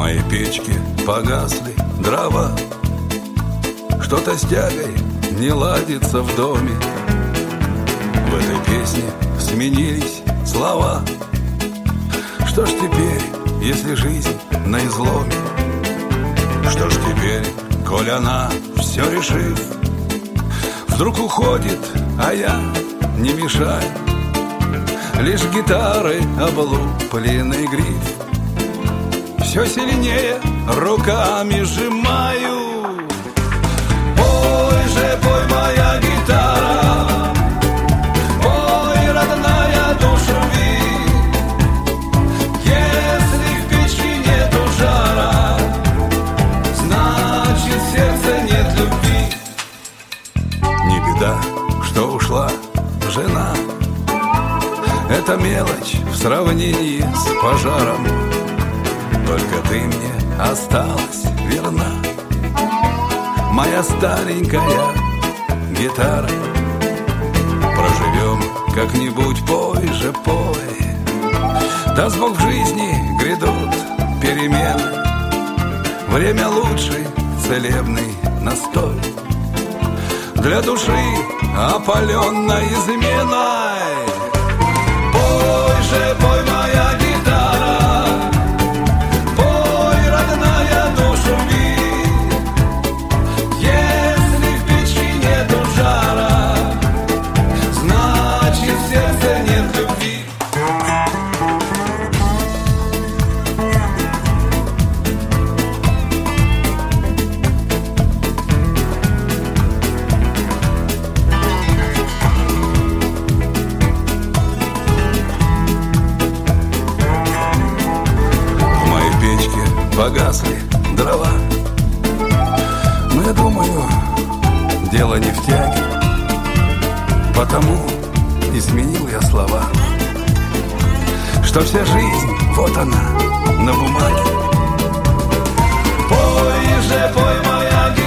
моей печке погасли дрова. Что-то с тягой не ладится в доме. В этой песне сменились слова. Что ж теперь, если жизнь на изломе? Что ж теперь, коль она, все решив, вдруг уходит, а я не мешаю? Лишь гитары облупленный гриф все сильнее руками сжимаю. Пой же, пой, моя гитара, пой, родная, душу рви. Если в печи нету жара, значит, в сердце нет любви. Не беда, что ушла жена. Это мелочь в сравнении с пожаром. Только ты мне осталась верна, моя старенькая гитара. Проживем как-нибудь, пой же, пой. Даст Бог, в жизни грядут перемены. Время лучший целебный настой для души, опаленной изменой. Пой же, пой, моя гитара, пой, родная, душу рви. Если в печи нету жара, значит, в сердце нет любви. Погасли дрова, но я думаю, дело не в тяге, потому и сменил я слова, что вся жизнь, вот она, на бумаге. Пой же, пой, моя